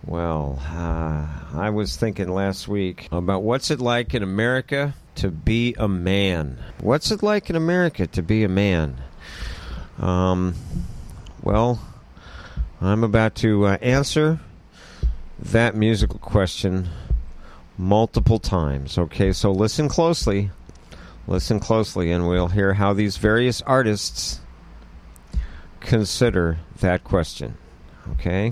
Well, I was thinking last week about what's it like in America to be a man. What's it like in America to be a man? Well, I'm about to answer that musical question multiple times. Okay, so listen closely, and we'll hear how these various artists consider that question. Okay?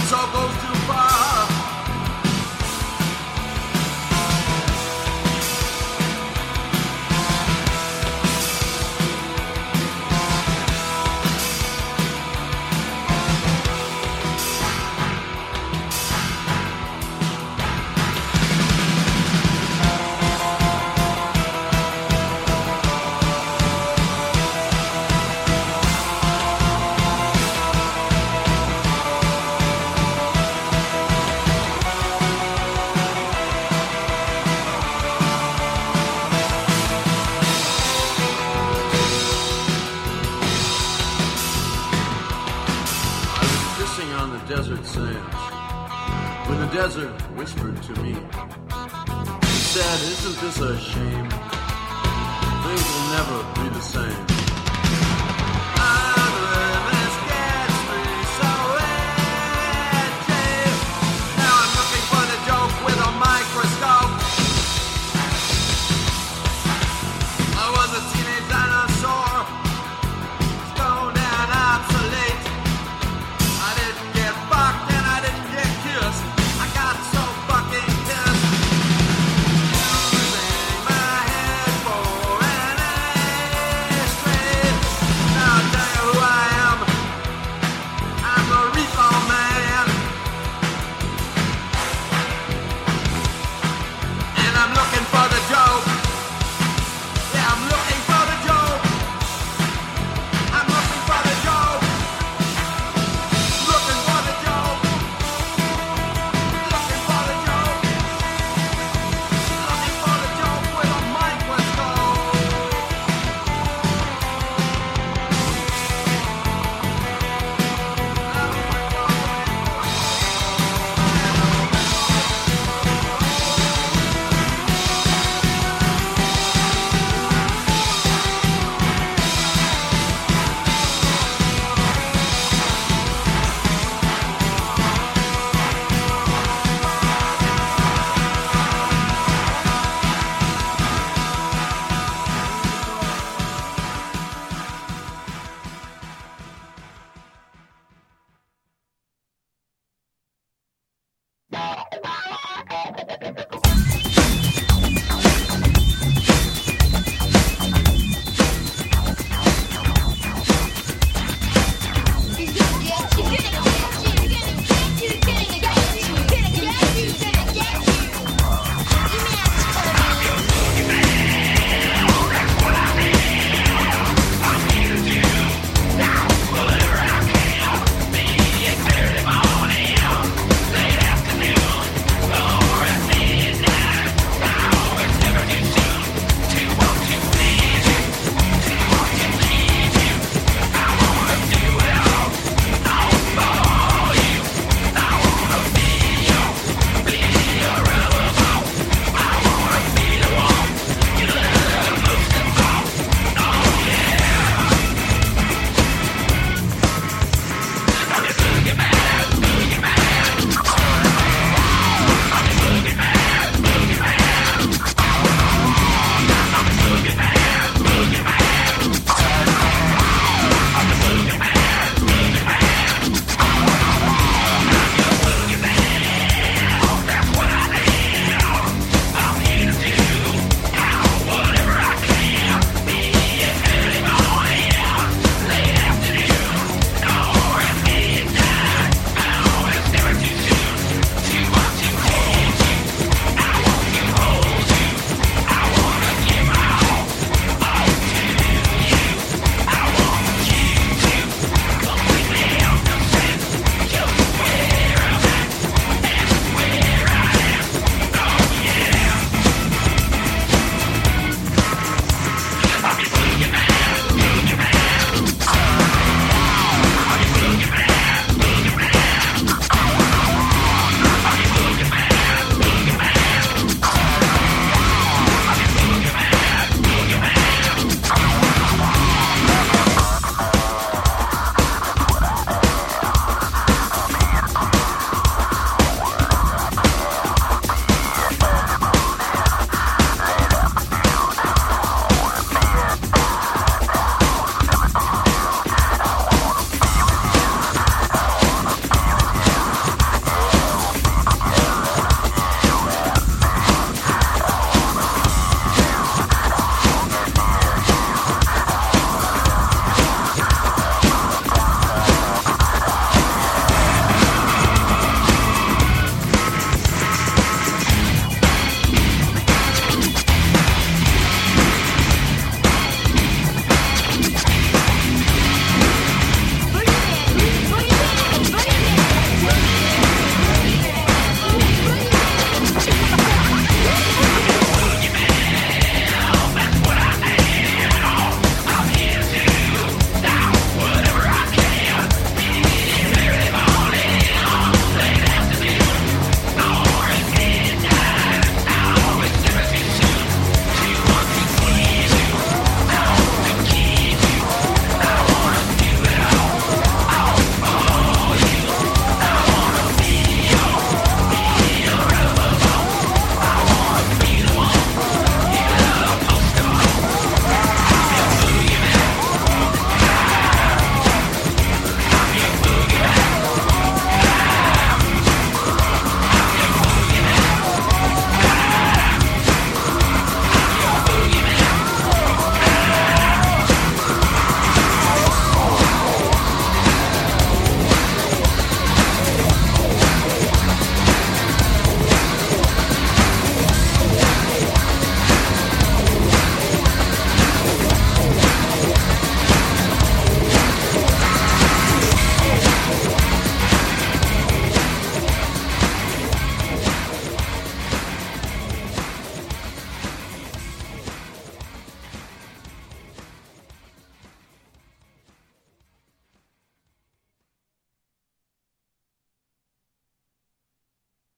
soul goes too far. Desert sands, when the desert whispered to me, he said, isn't this a shame? Things will never be the same. This gets me so edgy. Now I'm looking for the joke with a microscope. I was a teenage dinosaur, stoned and obsolete. I didn't get fucked and I didn't get kissed. I got so fucking pissed. Using my head for an ashtray.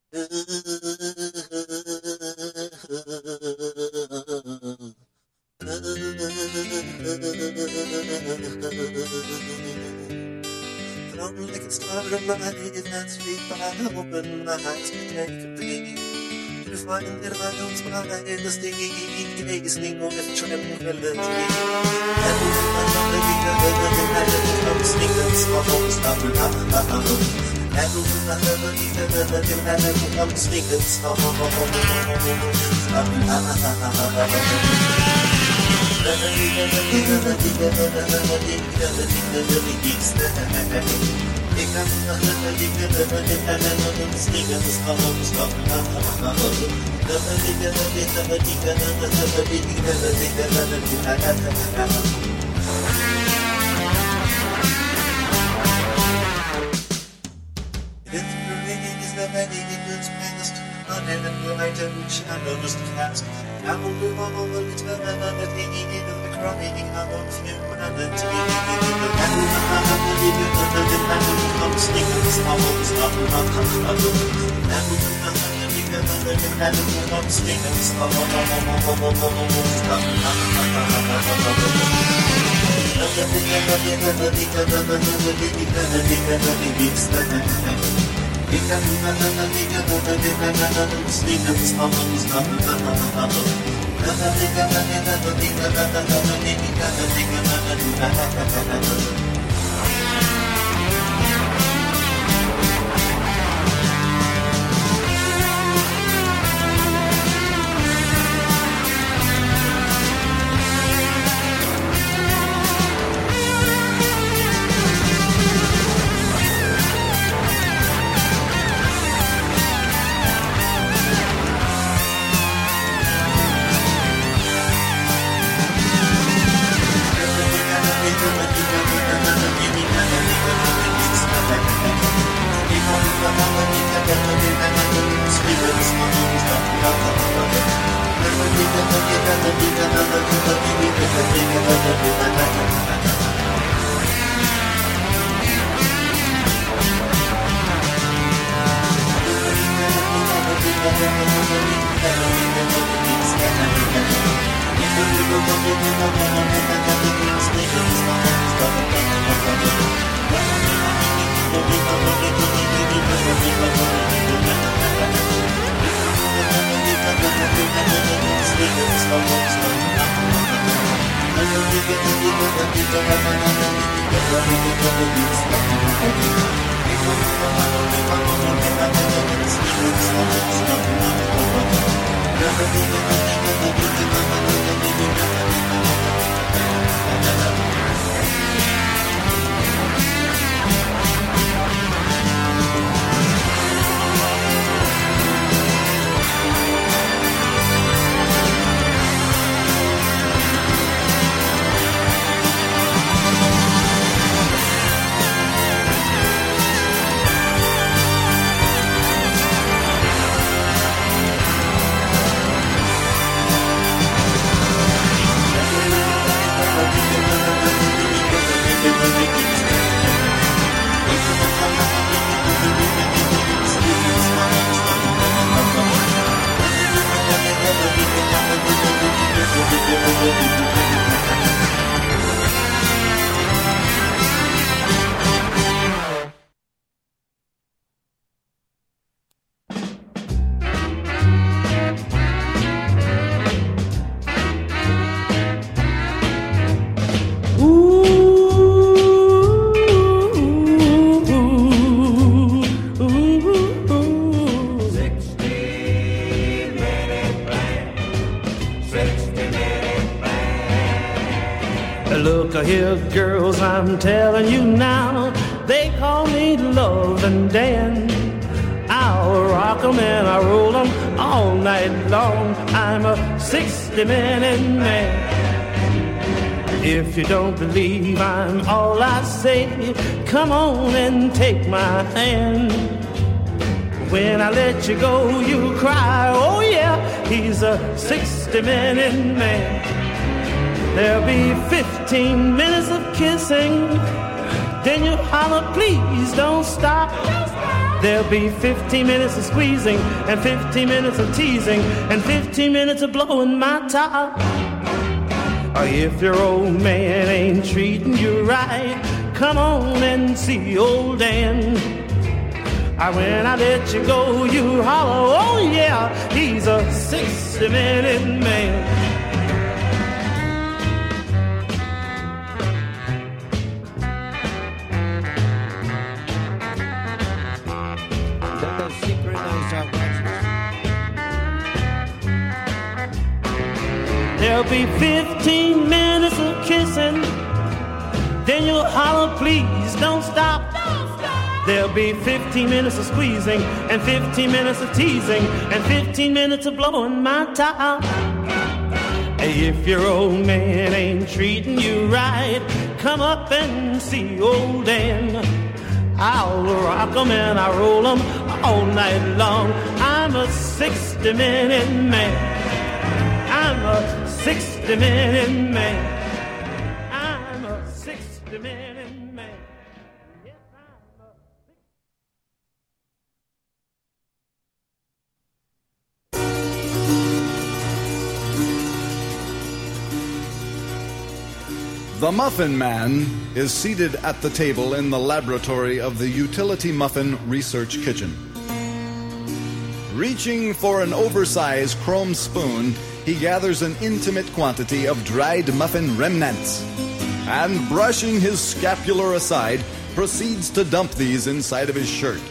Lonely can start a night that's sweet, but I open my eyes to take a peek. To find that I don't spy the stage, tasting of tranquility. And I'm sneaking slow, stop it up. And I'm sneaking slow, stop it up. Shadows cast down the wall, eternity of the crying out of humanity. I'm sneaking slums, I'm sneaking Look here, girls, I'm telling you now, they call me Love and Dan. I'll rock 'em and I'll roll 'em all night long. I'm a 60-minute man. If you don't believe I'm all I say, come on and take my hand. When I let you go, you cry, oh yeah, he's a 60-minute man. There'll be 15 minutes of kissing, then you holler, please don't stop. There'll be 15 minutes of squeezing and 15 minutes of teasing and 15 minutes of blowing my top. If your old man ain't treating you right, come on and see old Dan. When I let you go, you holler, oh yeah, he's a 60-minute man. There'll be 15 minutes of kissing, then you'll holler, please don't stop. There'll be 15 minutes of squeezing and 15 minutes of teasing and 15 minutes of blowing my top. If your old man ain't treating you right, come up and see old Dan. I'll rock 'em and I roll 'em all night long. I'm a 60-minute man. I'm a 60-minute man. I'm a 60-minute man. Yes, I'm a... The Muffin Man is seated at the table in the laboratory of the Utility Muffin Research Kitchen. Reaching for an oversized chrome spoon, he gathers an intimate quantity of dried muffin remnants and, brushing his scapular aside, proceeds to dump these inside of his shirt.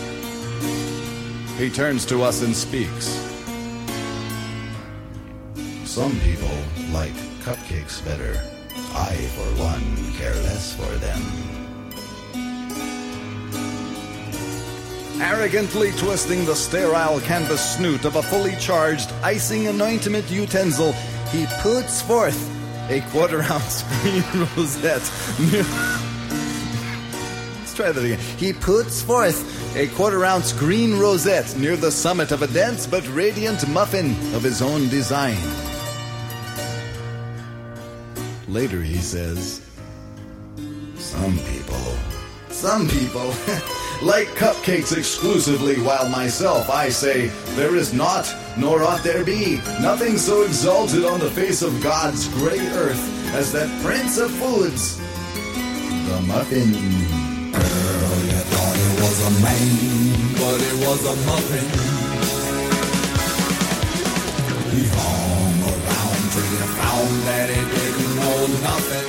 He turns to us and speaks. Some people like cupcakes better. I, for one, care less for them. Arrogantly twisting the sterile canvas snoot of a fully charged icing anointment utensil, he puts forth a quarter-ounce green rosette. Let's try that again. He puts forth a quarter-ounce green rosette near the summit of a dense but radiant muffin of his own design. Later he says, Some people like cupcakes exclusively, while myself, I say, there is not, nor ought there be, nothing so exalted on the face of God's great earth as that prince of foods, the muffin. Girl, you thought it was a man, but it was a muffin. He hung around till you found that it didn't know nothing.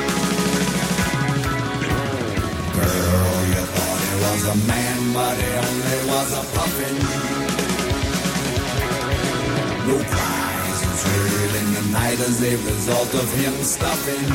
Girl, you thought it was a man, but it only was a puffin. No cries was heard in the night as a result of him stuffing.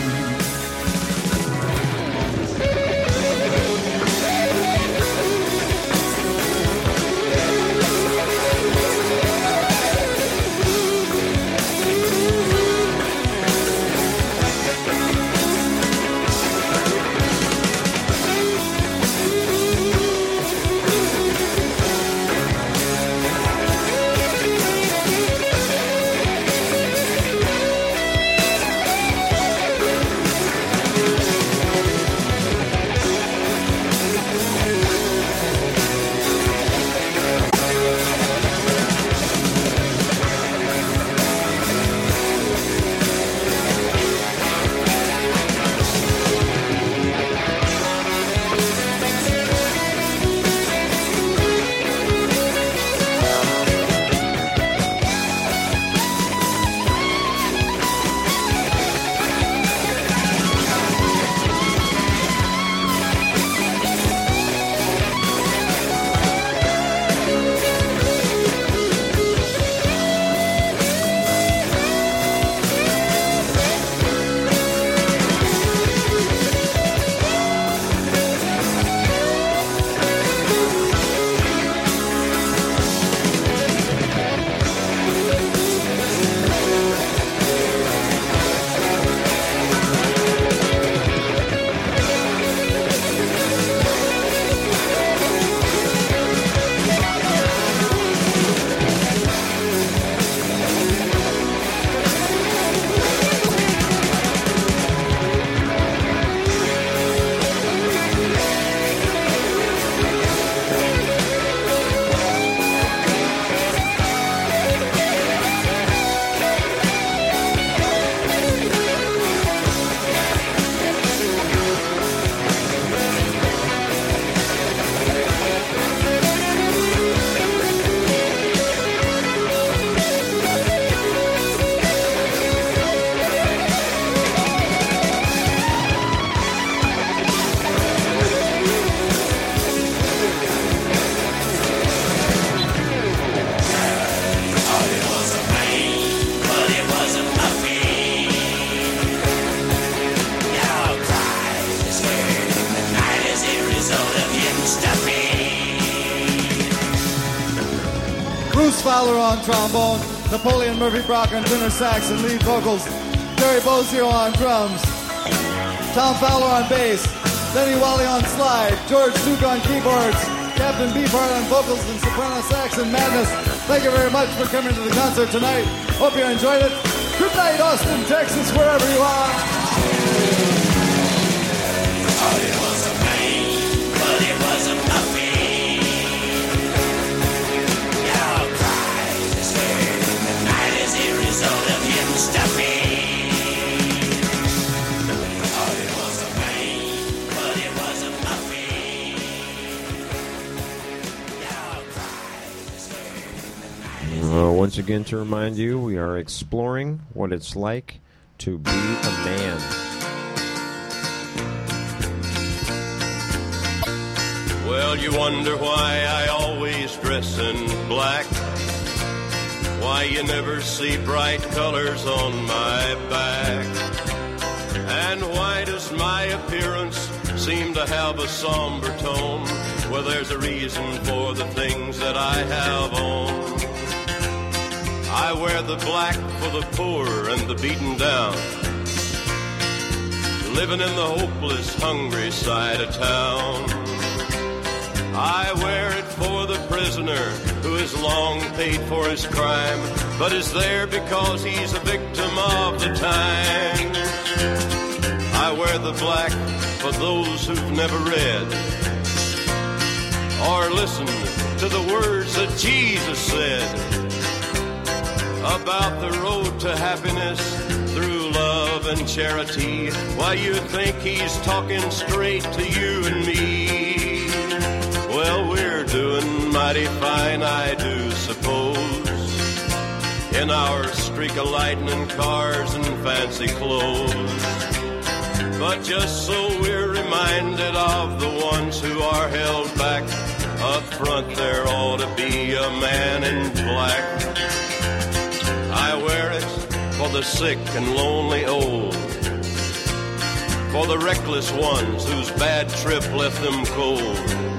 Bruce Fowler on trombone, Napoleon Murphy Brock on tenor sax and lead vocals, Jerry Bozio on drums, Tom Fowler on bass, Denny Wally on slide, George Duke on keyboards, Captain Beefheart on vocals and soprano sax and madness. Thank you very much for coming to the concert tonight. Hope you enjoyed it. Good night, Austin, Texas, wherever you are. Oh, it was a pain, but it wasn't nothing. Y'all cried this way the night as a result of him stuffing. Oh, it was a pain, but it wasn't nothing. Y'all cried this way. Once again, to remind you, we are exploring what it's like to be a man. Well, you wonder why I always dress in black, why you never see bright colors on my back, and why does my appearance seem to have a somber tone? Well, there's a reason for the things that I have on. I wear the black for the poor and the beaten down, living in the hopeless, hungry side of town. I wear it for the prisoner who has long paid for his crime, but is there because he's a victim of the times. I wear the black for those who've never read or listened to the words that Jesus said about the road to happiness through love and charity. Why, you think he's talking straight to you and me? Well, we're doing mighty fine, I do suppose, in our streak of lightning cars and fancy clothes. But just so we're reminded of the ones who are held back, up front there ought to be a man in black. I wear it for the sick and lonely old, for the reckless ones whose bad trip left them cold.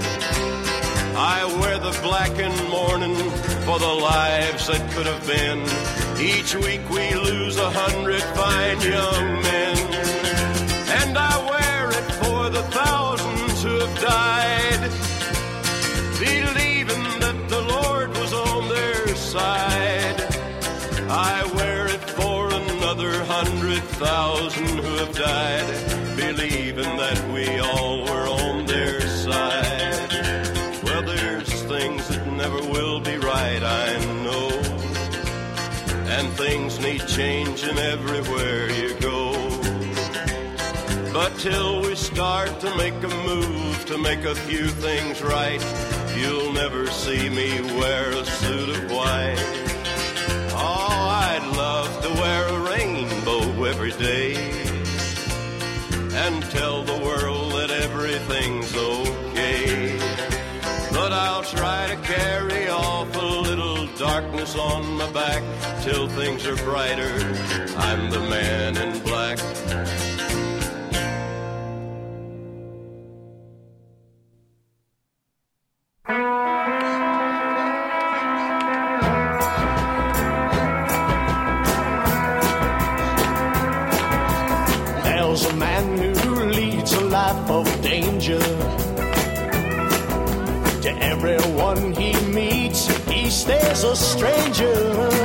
I wear the black in mourning for the lives that could have been. Each week we lose 100 fine young men. And I wear it for the thousands who have died, believing that the Lord was on their side. I wear it for another 100,000 who have died, believing that we all were on their side. Well, there's things that never will be right, I know, and things need changing everywhere you go. But till we start to make a move to make a few things right, you'll never see me wear a suit of white. Oh, I'd love to wear a rainbow every day and tell the world that everything's okay. But I'll try to carry off a little darkness on my back till things are brighter. I'm the man in black. There's a man who leads a life of danger. To everyone he meets, he stays a stranger.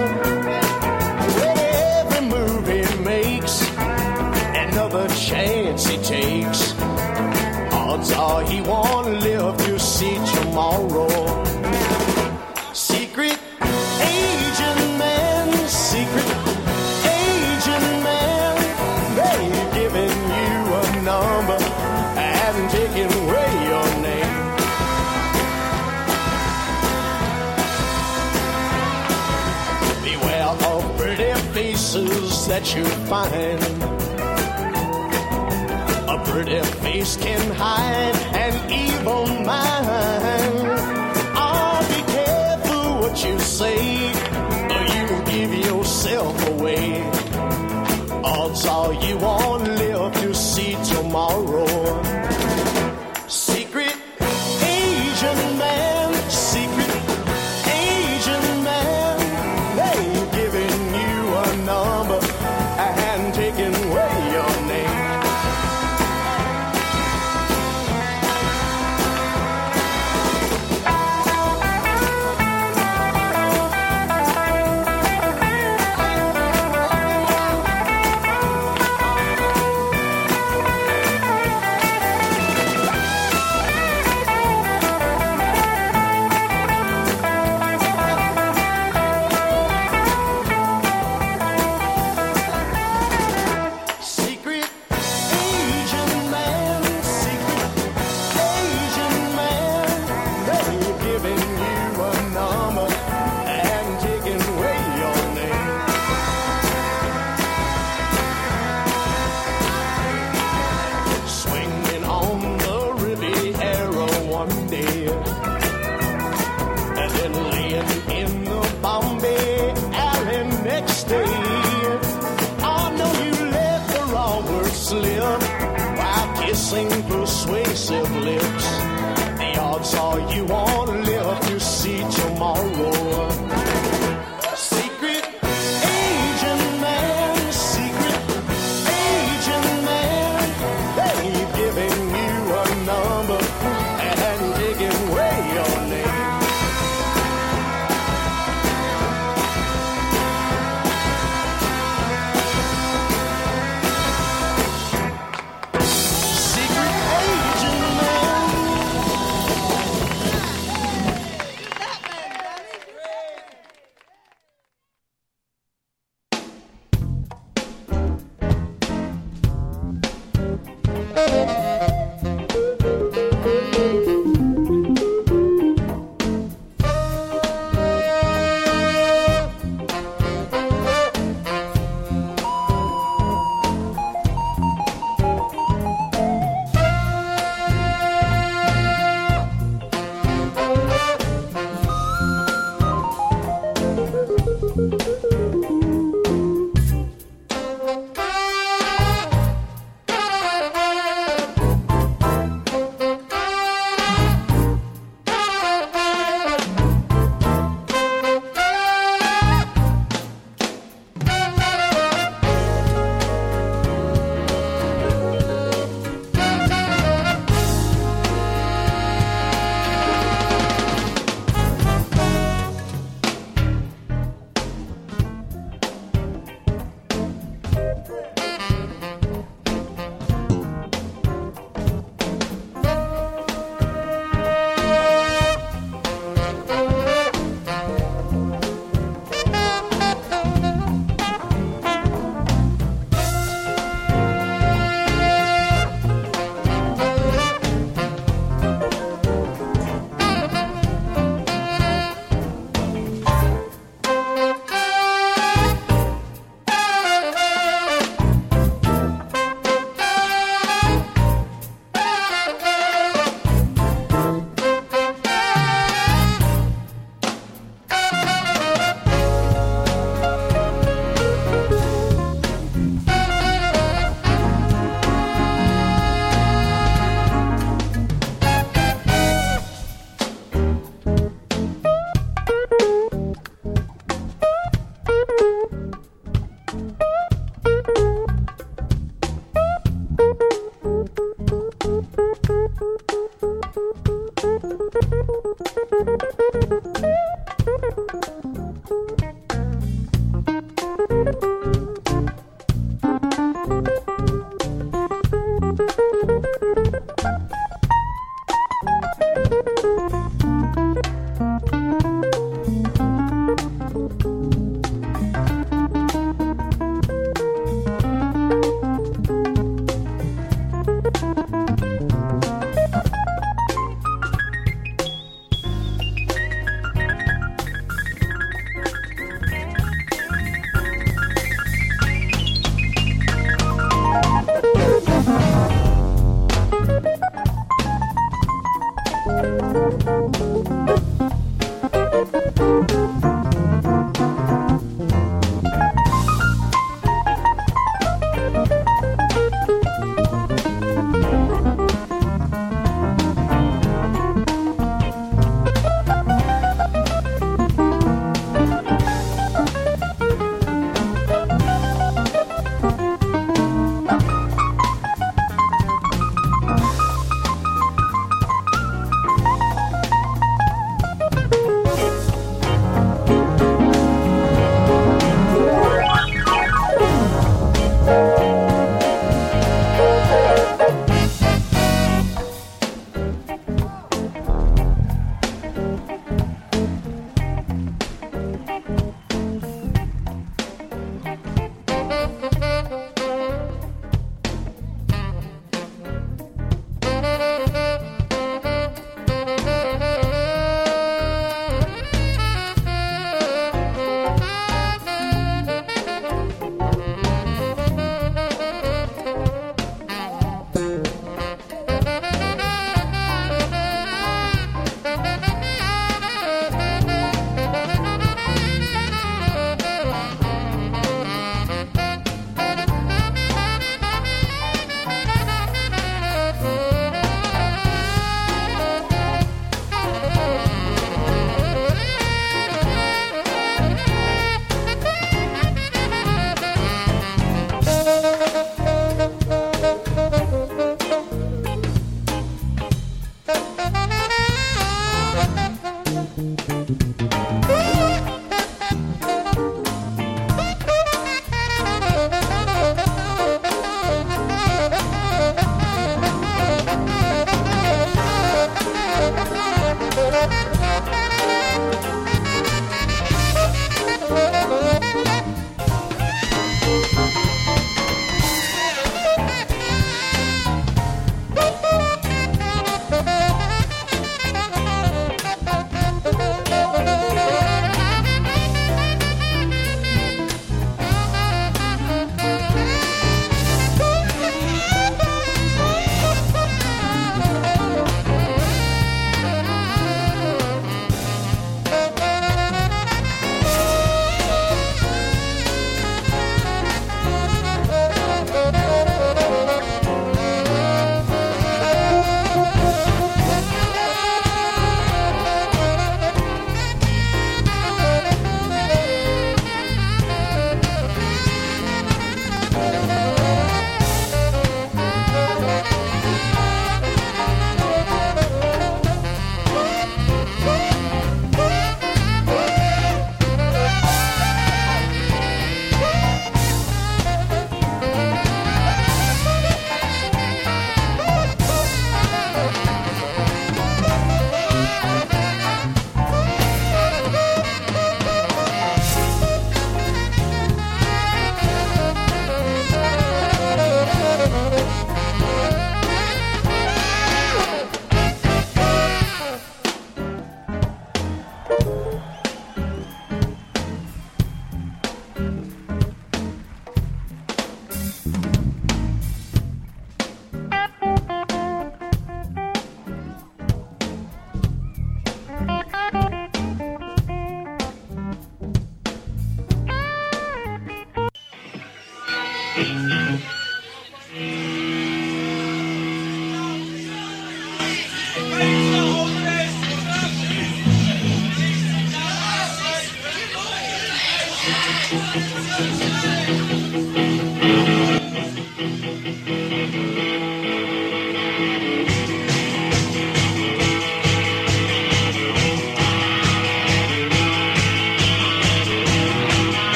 With every move he makes, another chance he takes, odds are he won't live to see tomorrow. Secret agent man, secret agent man, they've given you a number and taken away your name. Beware of pretty faces that you find. A pretty face can hide an evil mind. Oh, be careful what you say, or you give yourself away. Odds are you won't live to see tomorrow. Secret agent man, secret agent man. you won't live to see tomorrow. Secret agent man, they giving you a number and taking away your name. Secret agent man.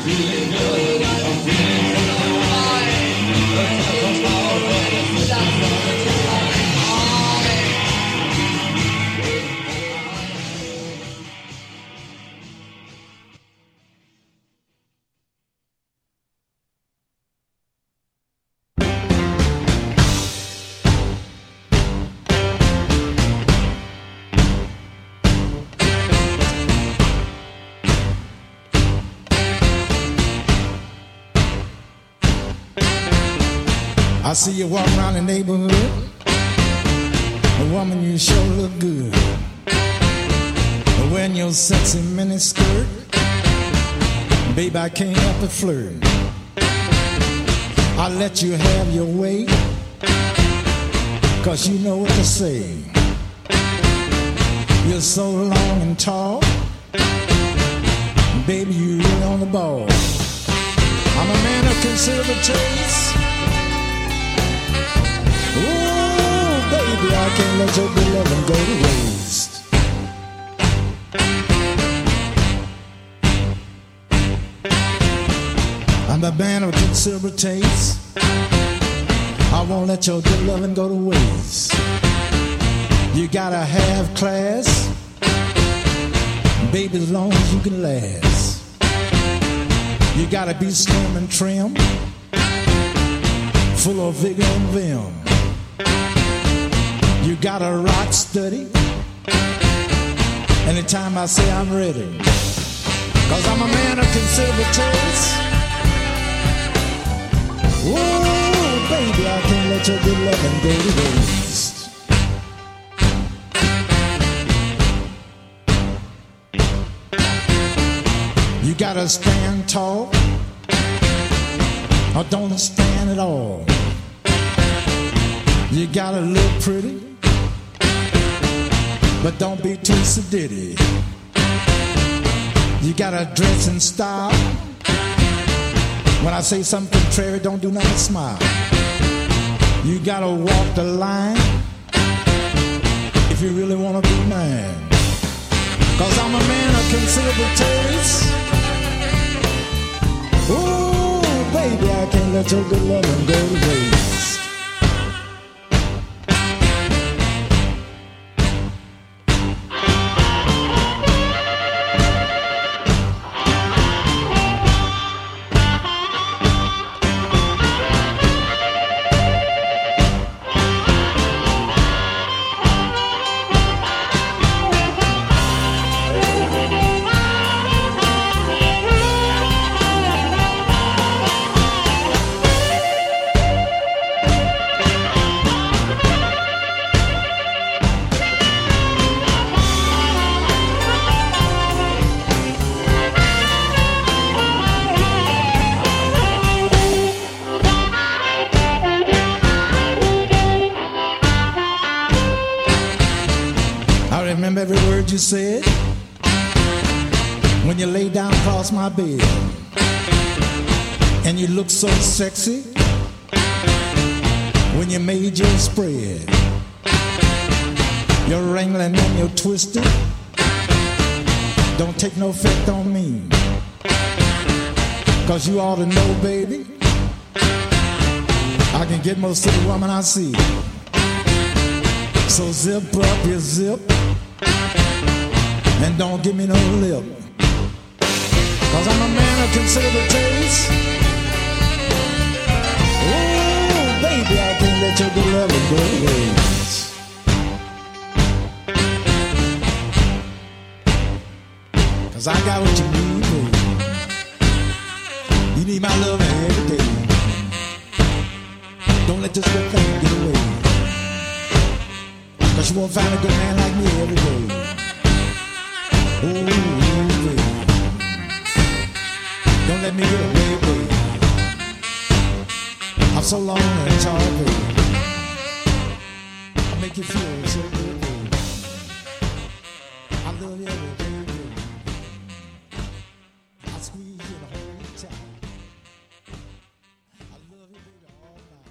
I see you walk around the neighborhood. A woman, you sure look good. Wearing your sexy mini skirt. Babe, I can't help but flirt. I'll let you have your way, 'cause you know what to say. You're so long and tall. Baby, you really on the ball. I'm a man of considerable taste. Ooh, baby, I can't let your good loving go to waste. I'm a man of considerable taste. I won't let your good loving go to waste. You gotta have class, baby, as long as you can last. You gotta be slim and trim, full of vigor and vim. You gotta rock steady anytime I say I'm ready, 'cause I'm a man of considerable taste. Ooh, baby, I can't let your good loving go to waste. You gotta stand tall, or don't stand at all. You gotta look pretty, but don't be too sedity. You gotta dress in style. When I say something contrary, don't do nothing, smile. You gotta walk the line if you really wanna be mine, 'cause I'm a man of considerable taste. Ooh, baby, I can't let your good loving go to waste. Every word you said when you lay down across my bed, and you look so sexy when you made your spread. Your wrangling and your twisting don't take no effect on me, 'cause you ought to know, baby, I can get most of the woman I see. So zip up your zip and don't give me no lip, 'cause I'm a man of considerable taste. Oh, baby, I can't let your good loving go to waste. Cause I got what you need, baby. You need my love every day. Don't let this good thing get away, 'cause you won't find a good man like me every day. Oh, baby, don't let me get away, baby. I'm so long and tall, baby. I make you feel so good, baby. I love you every day, baby. I squeeze you and hold you tight. I love you, baby, all night.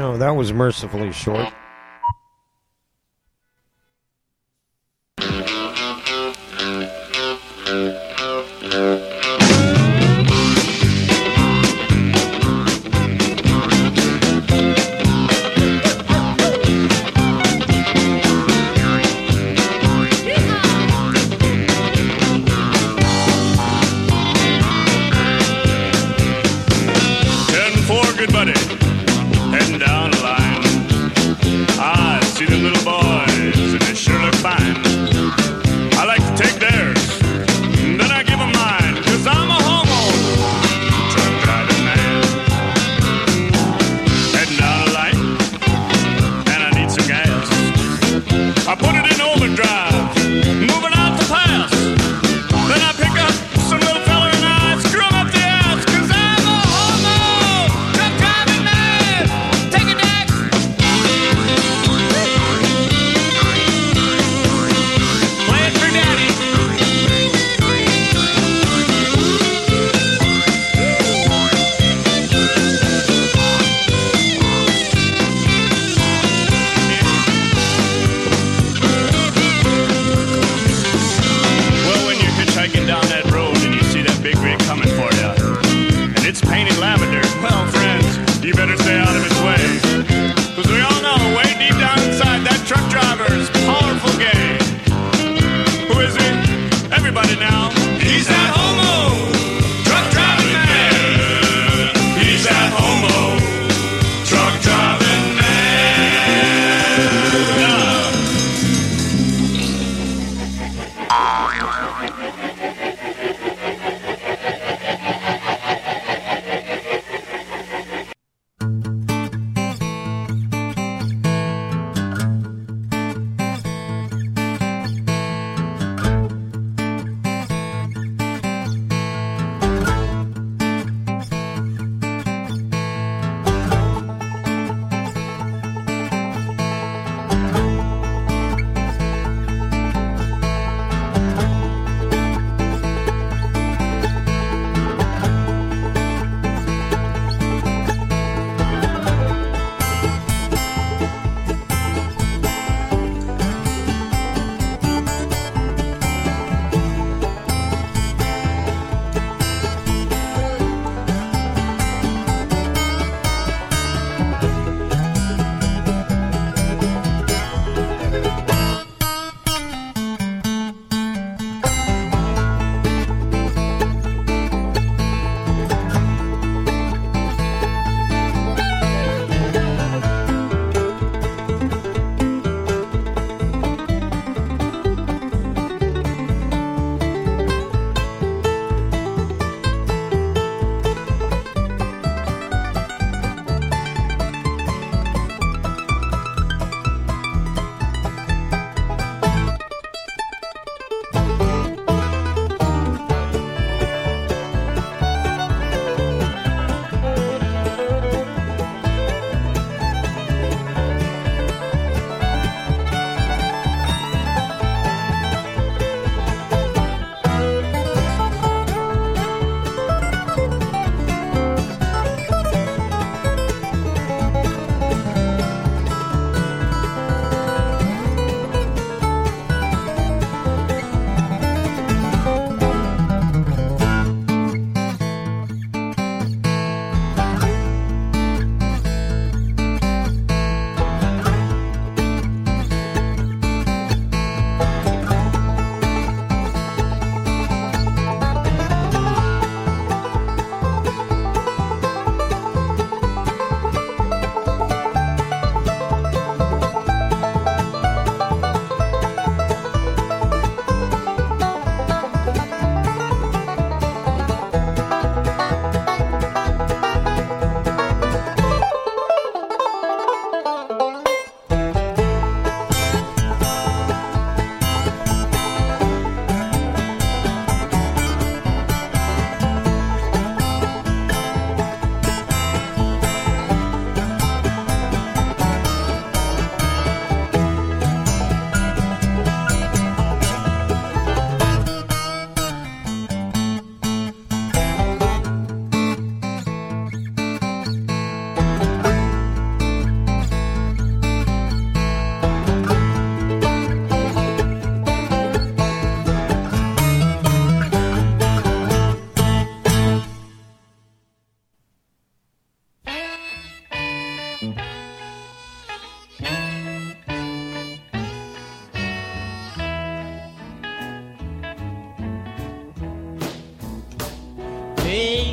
Wow, that was mercifully short. Good buddy, heading down the line. I see them little boys, and they sure look fine. I like to take theirs, and then I give them mine, 'cause I'm a homeowner, truck driving man. Heading down the line, and I need some gas. I put it in overdrive, moving out the pass. Then I pick up some little fella and I screw him up the ass, 'cause I'm a homo. Truck driving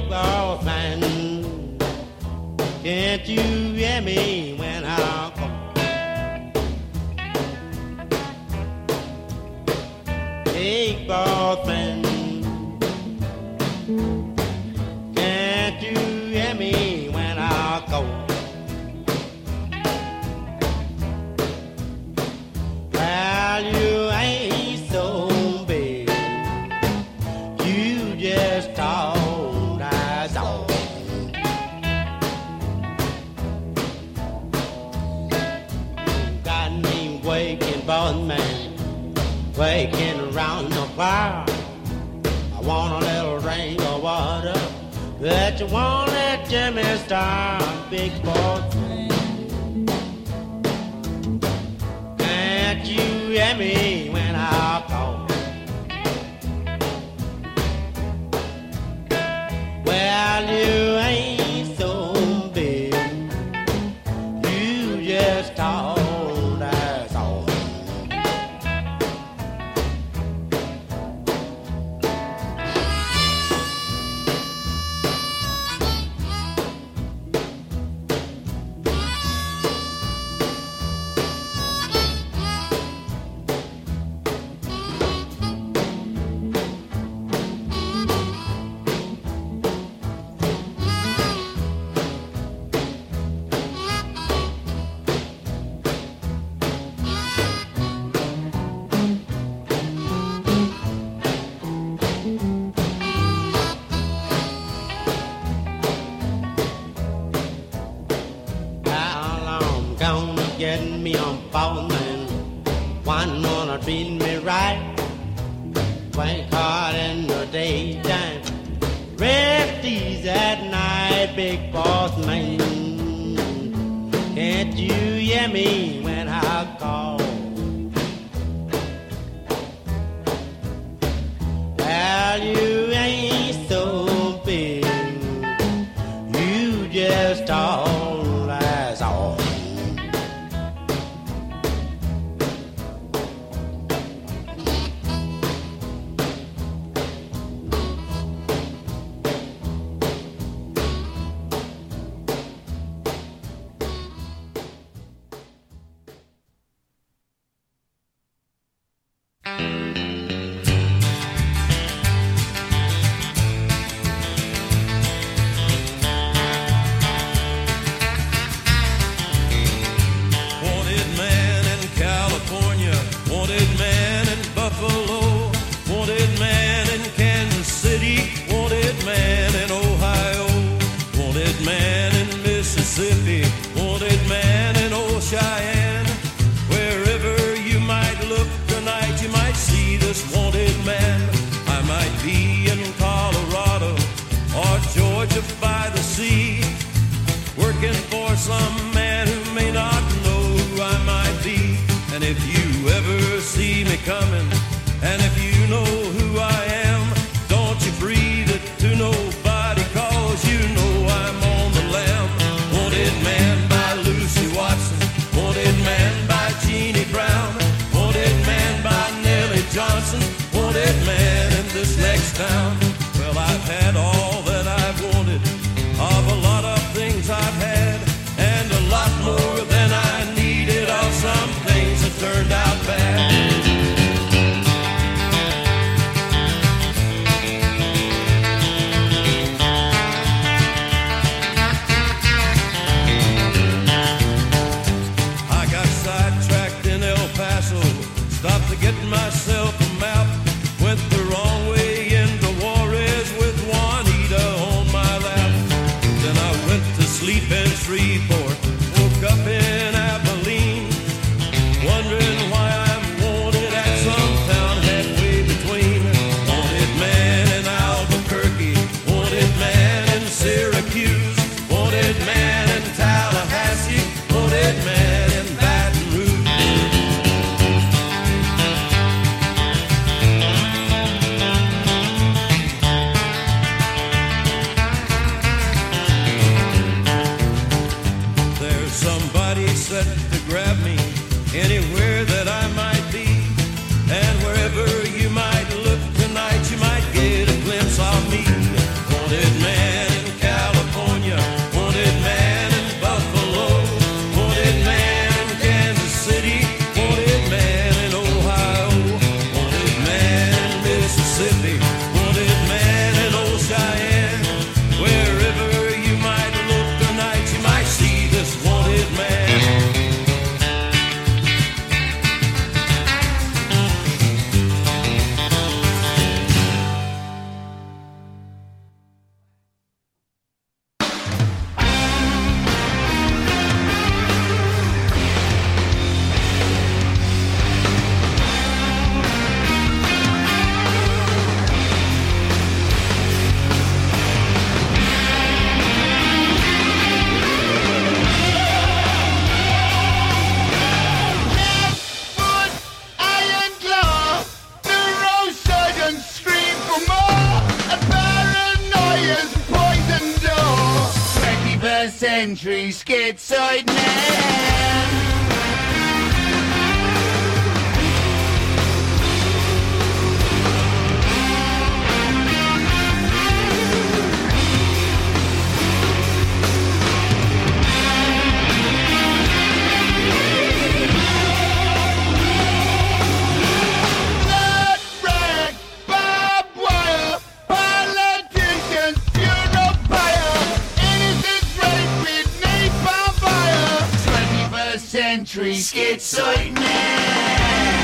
big boss man. Can't you hear me when I call? Big boss man, can't you hear me when I call? Well, you ain't so big, you just talk, that's all. Got me waking, boss man, waking around the fire. I want a little drink of water, but you won't let Jimmy start, big boss man. Can't you hear me when I call? Well, you ain't so big, you just talk, that's all. How long gonna get me on phone, man? One wanna treat me right, work hard in the daytime, rest easy at night, big boss man. Can't you hear me when I call? Well, you ain't so big, you just talk, that's all. Wanted man in California, wanted man in Buffalo, wanted man in Kansas City, wanted man in Ohio, wanted man in Mississippi, wanted man in old Cheyenne. Wherever you might look tonight, you might see this wanted man. I might be in Colorado or Georgia by the sea, working for some man who may not know who I might be. And if you ever see me coming, and if you know who I am, don't you breathe it to nobody, cause you know I'm on the lam. Wanted man by Lucy Watson, wanted man by Jeannie Brown, wanted man by Nellie Johnson, wanted man in this next town. Well, I've had all that I've wanted, of a lot of things I've had, and a lot more than I needed, of some things that turned 21st-century schizoid man. Schizoid man.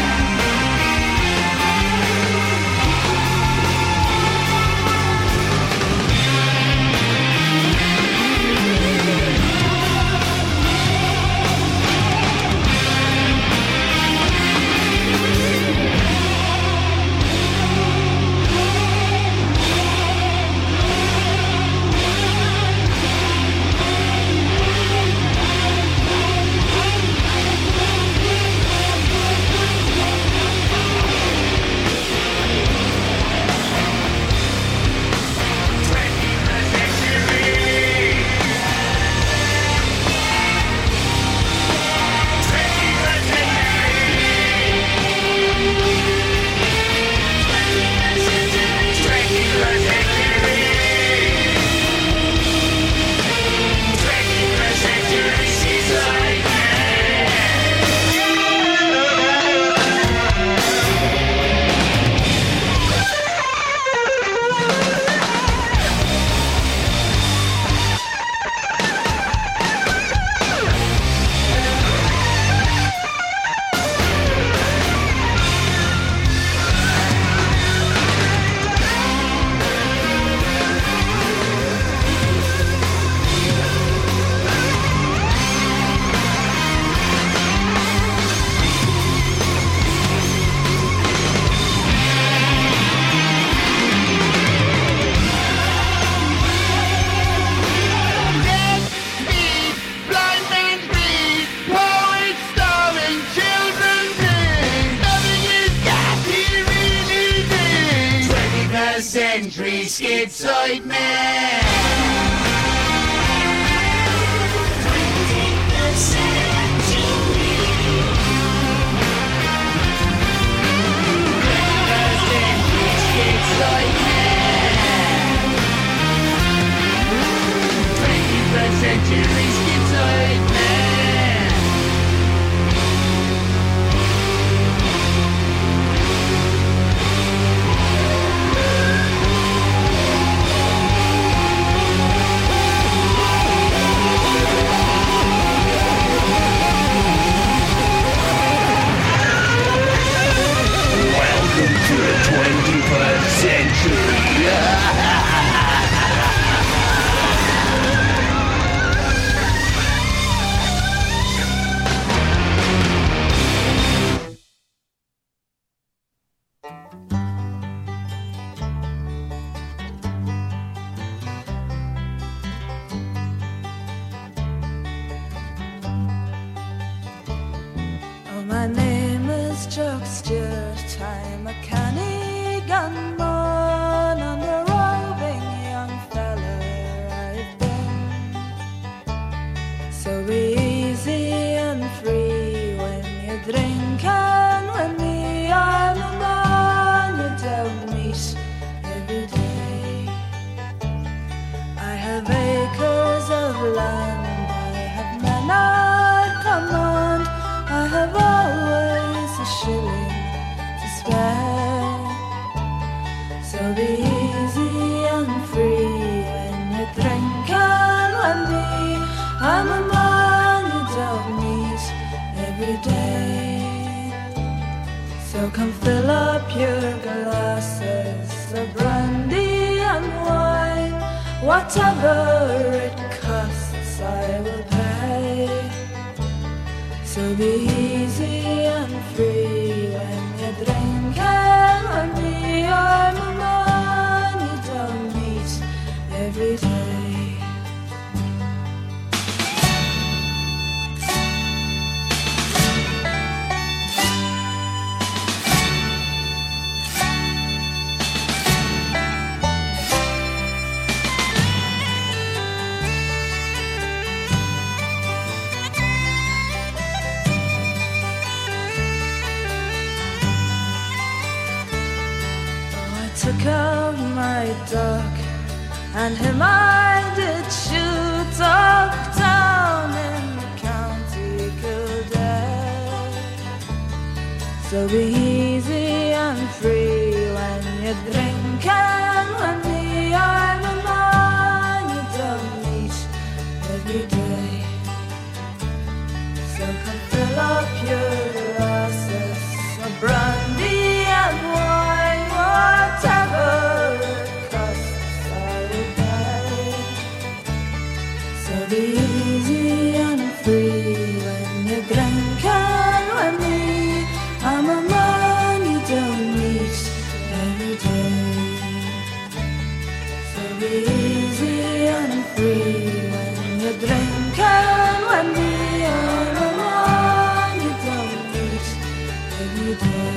Century schizoid man. 20th century. 21st century schizoid man. 21st century schizoid man. To the 21st century. Oh, my name is Chuck Stewart. I'm a canny gunman and a roving young fella I've been. So easy and free when you drink and when me I'm a man you don't meet every day. I have acres of land, I have men at command, I have always a shilling to spare. So be easy and free when you drink and when me I'm a man you don't meet every day. So come fill up your glasses of brandy and wine, whatever it costs I will pay. So be easy and free when you drink and when me I'm a man you don't meet every day. my dog, and him I did shoot up down in the county Kildare. So be easy and free when you drink, and when the I'm a man you don't meet every day. So come fill up your glasses of brandy and wine, whatever it costs I will pay. So be easy and free when you drink, and when me I'm a man you don't meet every day. So be easy and free when you drink, and when me I'm a man you don't meet every day.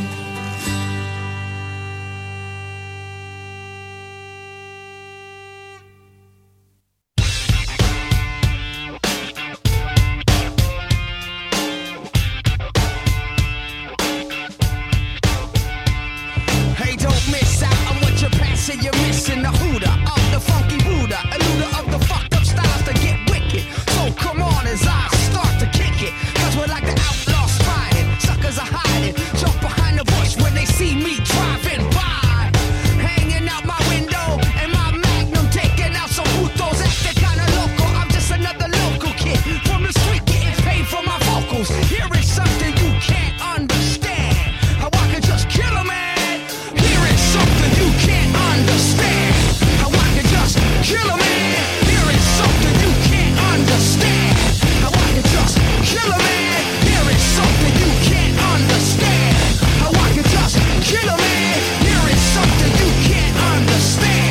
Hey, don't miss out on what you're passing. You're missing the hooter of the funky Buddha, a looter of the fucked up styles to get wicked. So come on as I start to kick it, 'cause we're like the outlaws striding. Suckers are hiding, jump behind the bush when they see me driving by. Hanging out my window and my Magnum, taking out some putos, acting kinda loco. I'm just another local kid from the street getting paid for my vocals. Here is something you can't understand, how I can just kill a man. Here is something you can't understand, how I can just kill a man. Here is something you can't understand, how I can just kill a man. Here is something you can't understand, how I can just kill a man. Here is something you can't understand.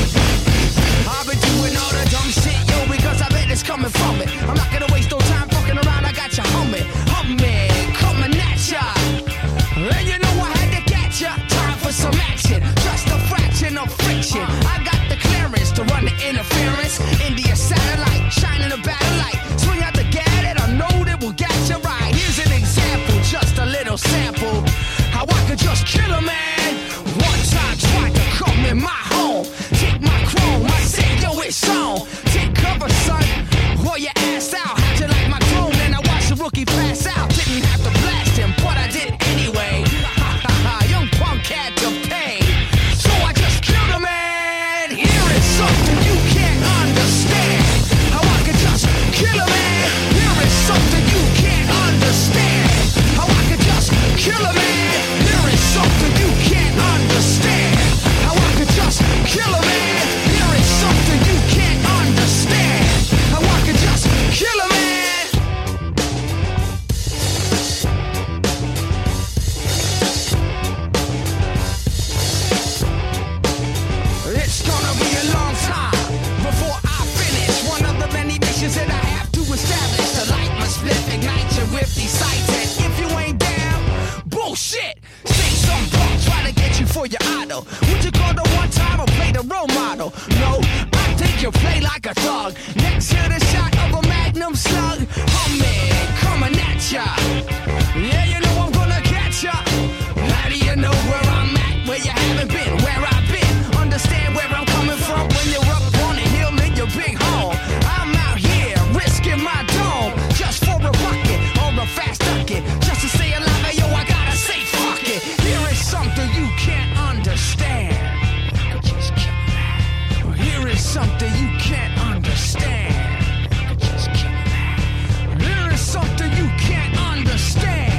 I've been doing all the dumb shit, yo, because I bet it's coming from it. I'm not gonna waste no time fucking around, I got you humming, coming at ya. And you know I had to catch ya. Time for some action, just a fraction of friction. I got the clearance to run the interference. India satellite, shining a battle light. Swing out the gadget, I know that will get you right. Here's an example, just a little sample, how I could just kill a man. One time tried to come in my home, take my chrome, I said, yo, it's on. Take cover, son, or your ass out. How'd you like my chrome? And I watched the rookie pass out. Didn't have to blast him, but I did anyway. Young punk had to pay, so I just killed a man. Here is something you can't understand, how I could just kill a man. Here is something you can't understand, how I could just kill a man. Here is something you can't understand, how I could just kill a man. Here is something you can't understand, how I could just kill a man. It's gonna be a long time before I finish one of the many missions that I have to establish. The light must split, ignite you with these sights. And if you ain't down, bullshit. Say some punk try to get you for your idol. Would you call the one time or play the role model? No, I think you play like a thug. Next to the shot of a magnum slug, coming at ya. Yeah, you know I'm gonna catch ya. How do you know where I'm at? Where you haven't been, where I've been. Understand where I'm coming from when you're up on the hill in your big home. I'm out here risking my dome just for a bucket or a fast ducket. Just to stay alive, yo, I gotta say fuck it. Here is something you can't understand. Here is something you can't understand. Here is something you can't understand.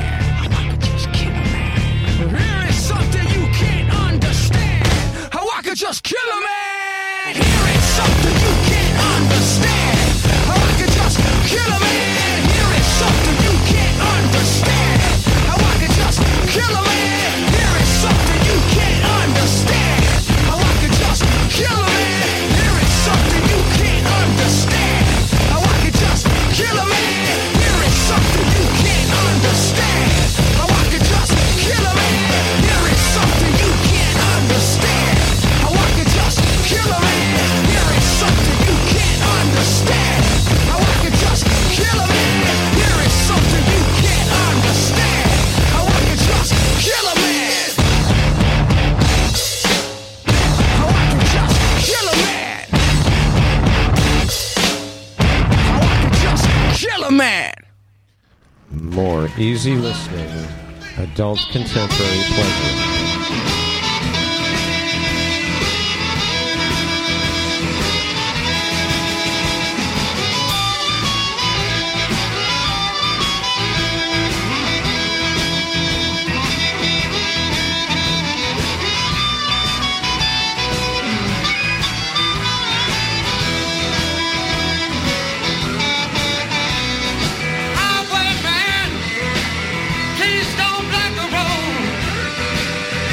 Here is something you can't understand, how I could just kill a man. Here is something you can't understand, how I could just kill a man. Here is something you can't understand, how I could just kill a man. Here is something you can't understand, how I could just kill a man. Here is something you can't understand, how I could just kill a man. Here is something you can't understand, how I could just kill a man. Here is something you can't understand, how I could just kill a man. Here is something you can't understand, how I could just kill more easy listening, adult contemporary pleasure. Highway man, please don't block the road.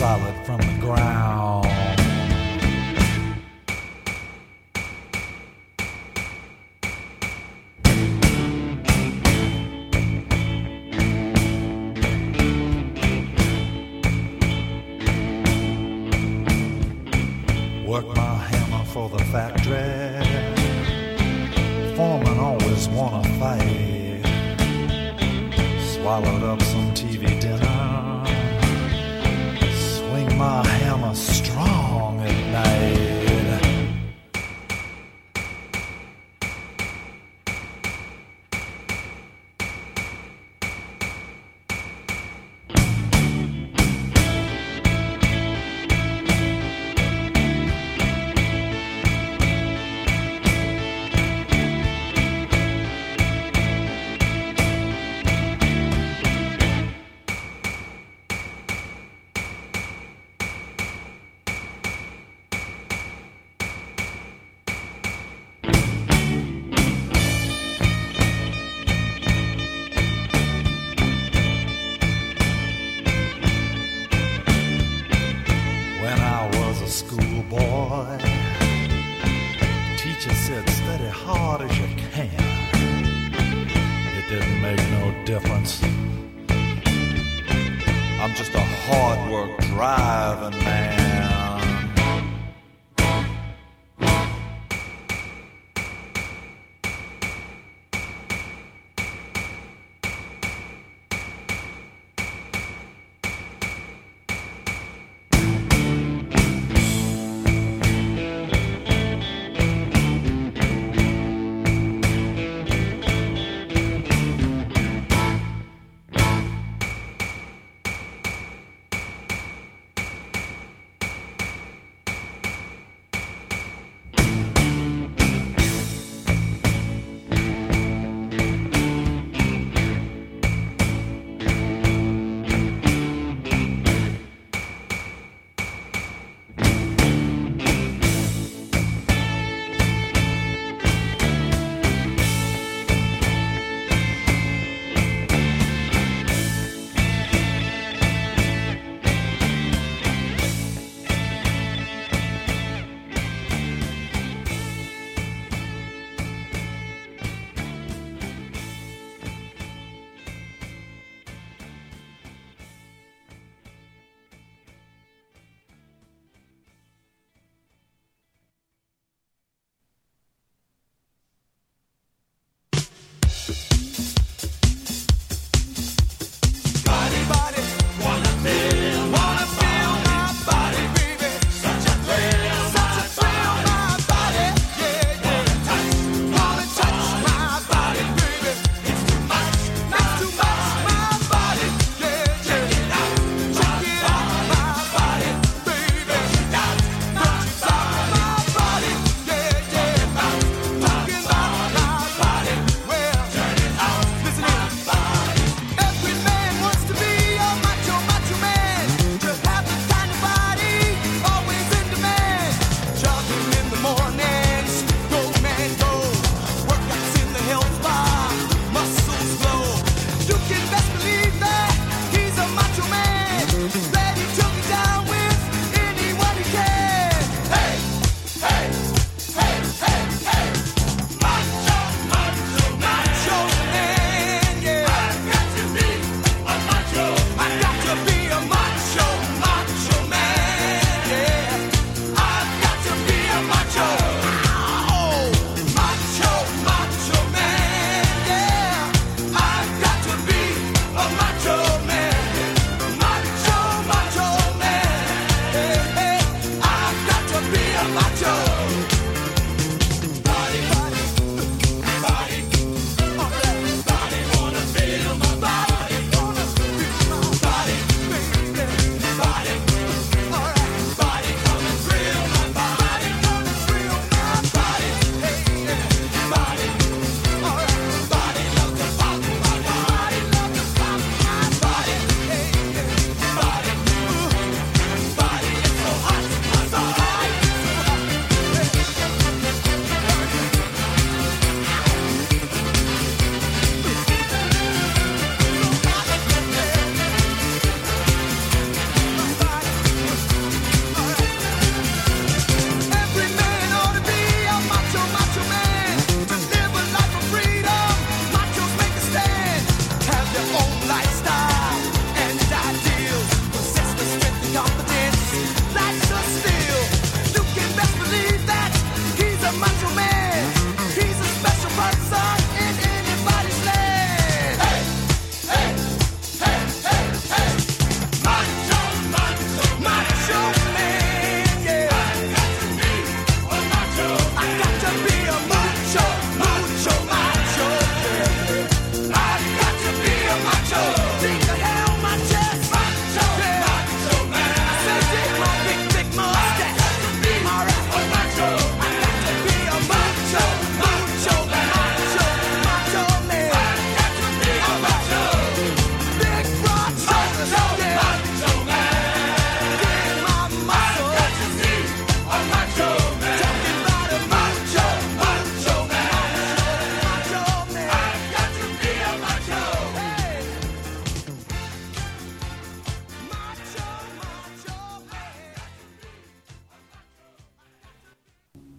solid from the ground. Work my hammer for the factory. Foreman always wanna fight. Swallowed up some TV dinner. Swing my hammer strong at night. Schoolboy, teacher said, study hard as you can. It didn't make no difference. I'm just a hard work driving man.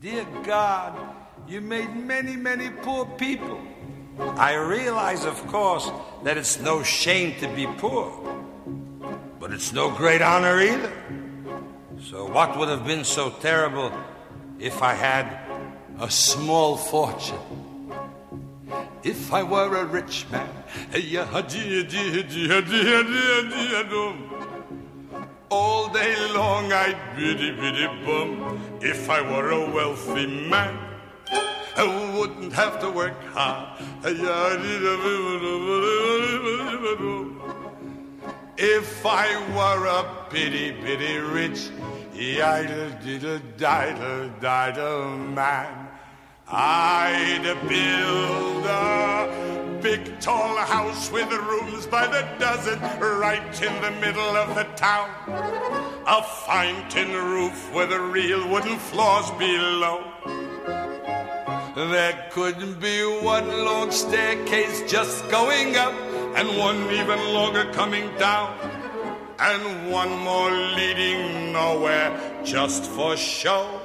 Dear God, you made many, many poor people. I realize, of course, that it's no shame to be poor, but it's no great honor either. So what would have been so terrible if I had a small fortune? If I were a rich man, all day long I'd biddy biddy bum. If I were a wealthy man, I wouldn't have to work hard. If I were a bitty bitty rich, idle diddle diddle diddle man, I'd build a big tall house with rooms by the dozen right in the middle of the town. A fine tin roof with real wooden floors below. There could be one long staircase just going up and one even longer coming down, and one more leading nowhere just for show.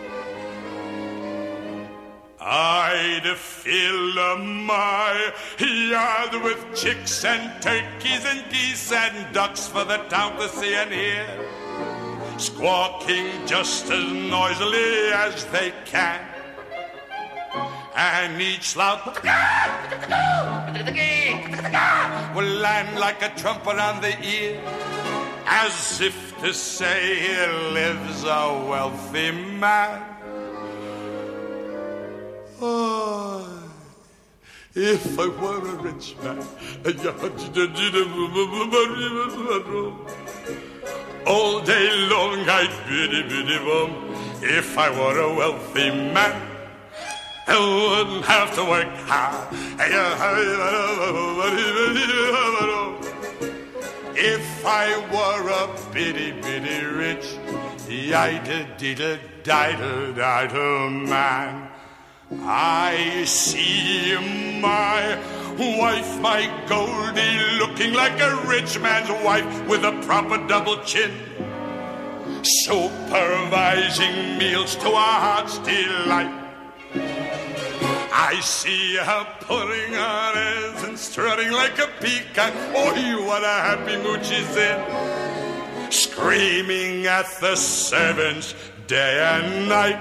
I'd fill my yard with chicks and turkeys and geese and ducks for the town to see and hear, squawking just as noisily as they can. And each loud will land like a trumpet on the ear, as if to say, here lives a wealthy man. Oh, if I were a rich man, all day long I'd biddy biddy bum. If I were a wealthy man, I wouldn't have to work hard. If I were a bitty bitty rich, idle diddle diddle diddle man, I see my wife, my Goldie, looking like a rich man's wife with a proper double chin, supervising meals to our heart's delight. I see her putting on airs and strutting like a peacock. Oh, what a happy mood she's in, screaming at the servants day and night.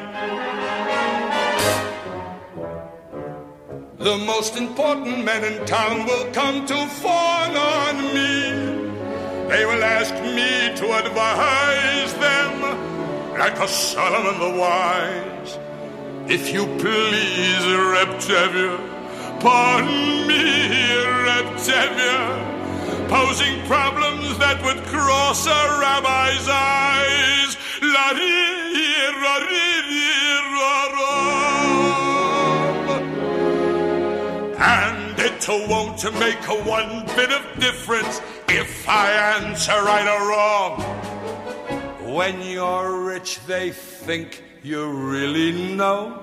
The most important men in town will come to fawn on me. They will ask me to advise them like a Solomon the wise. If you please, Reptavia, pardon me, Reptavia, posing problems that would cross a rabbi's eyes. And it won't make one bit of difference if I answer right or wrong. When you're rich, they think you really know.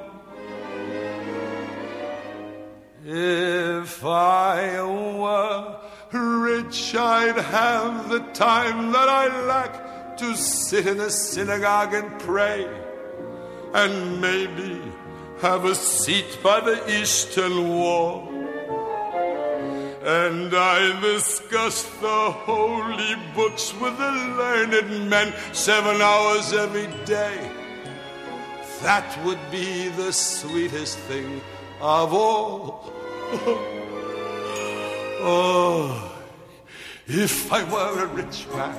If I were rich, I'd have the time that I lack to sit in a synagogue and pray, and maybe have a seat by the Eastern Wall. And I discuss the holy books with the learned men 7 hours every day. That would be the sweetest thing of all. Oh, if I were a rich man,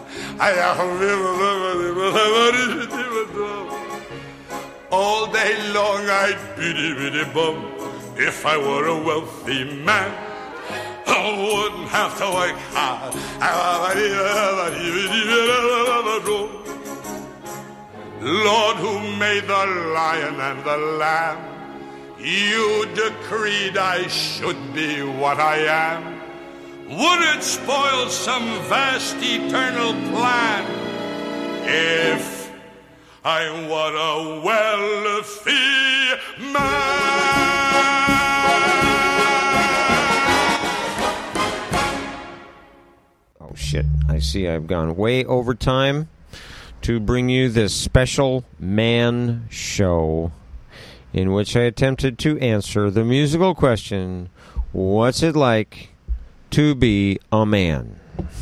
all day long I'd biddy biddy bum. If I were a wealthy man, I wouldn't have to work hard. Lord, who made the lion and the lamb, you decreed I should be what I am. Would it spoil some vast eternal plan if I were a wealthy man? Oh, shit. I see I've gone way over time to bring you this special man show. in which I attempted to answer the musical question, what's it like to be a man?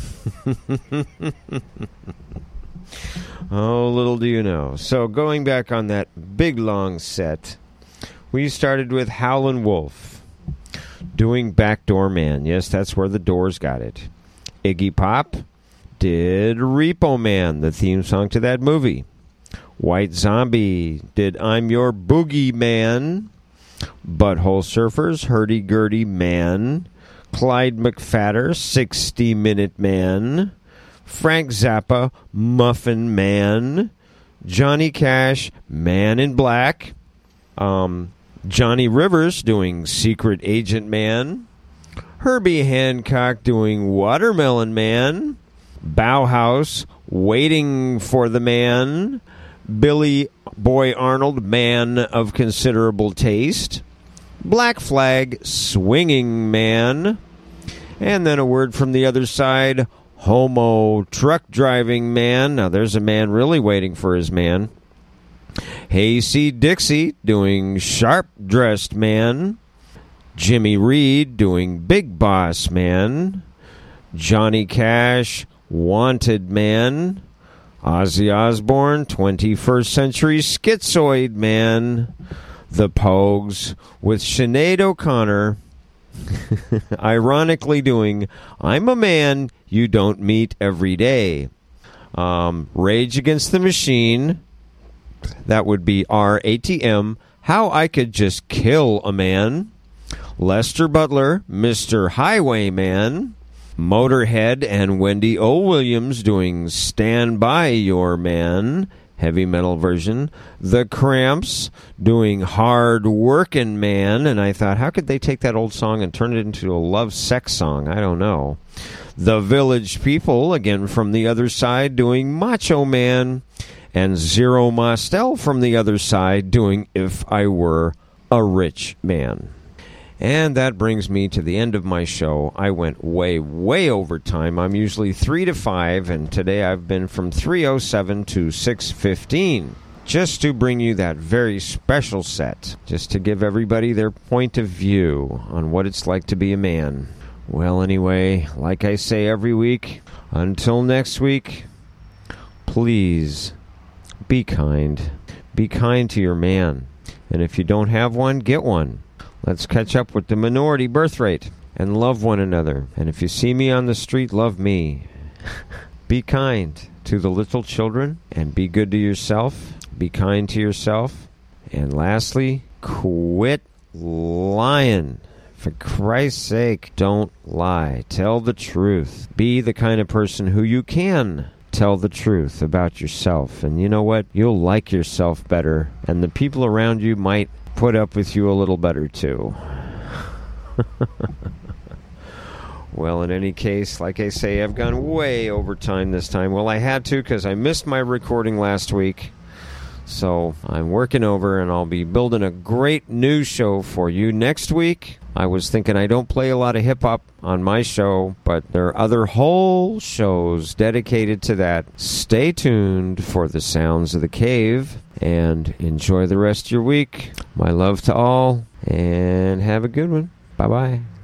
Oh, little do you know. So going back on that big long set, we started with Howlin' Wolf doing Backdoor Man. Yes, that's where the Doors got it. Iggy Pop did Repo Man, the theme song to that movie. White Zombie did I'm Your Boogie Man. Butthole Surfers, Hurdy Gurdy Man. Clyde McPhatter, 60-Minute Man. Frank Zappa, Muffin Man. Johnny Cash, Man in Black. Johnny Rivers doing Secret Agent Man. Herbie Hancock doing Watermelon Man. Bauhaus, Waiting for the Man. Billy Boy Arnold, Man of Considerable Taste. Black Flag, Swinging Man. And then a word from the other side, Homo Truck Driving Man. Now there's a man really waiting for his man. Hayseed Dixie doing Sharp Dressed Man. Jimmy Reed doing Big Boss Man. Johnny Cash, Wanted Man. Ozzy Osbourne, 21st Century Schizoid Man. The Pogues with Sinead O'Connor ironically doing I'm a Man You Don't Meet Every Day. Rage Against the Machine, that would be RATM, How I Could Just Kill a Man. Lester Butler, Mr. Highwayman. Motorhead and Wendy O. Williams doing Stand By Your Man, heavy metal version. The Cramps doing Hard Workin' Man, and I thought, how could they take that old song and turn it into a love sex song? I don't know. The Village People, again from the other side, doing Macho Man, and Zero Mostel from the other side doing If I Were a Rich Man. And that brings me to the end of my show. I went way, way over time. I'm usually 3 to 5, and today I've been from 3:07 to 6:15, just to bring you that very special set, just to give everybody their point of view on what it's like to be a man. Well, anyway, like I say every week, until next week, please be kind. Be kind to your man. And if you don't have one, get one. Let's catch up with the minority birth rate and love one another. And if you see me on the street, love me. Be kind to the little children and be good to yourself. Be kind to yourself. And lastly, quit lying. For Christ's sake, don't lie. Tell the truth. Be the kind of person who you can tell the truth about yourself. And you know what? You'll like yourself better. And the people around you might put up with you a little better too. Well, in any case, like I say, I've gone way over time this time. Well, I had to because I missed my recording last week. So I'm working over, and I'll be building a great new show for you next week. I was thinking I don't play a lot of hip-hop on my show, but there are other whole shows dedicated to that. Stay tuned for the Sounds of the Cave, and enjoy the rest of your week. My love to all, and have a good one. Bye-bye.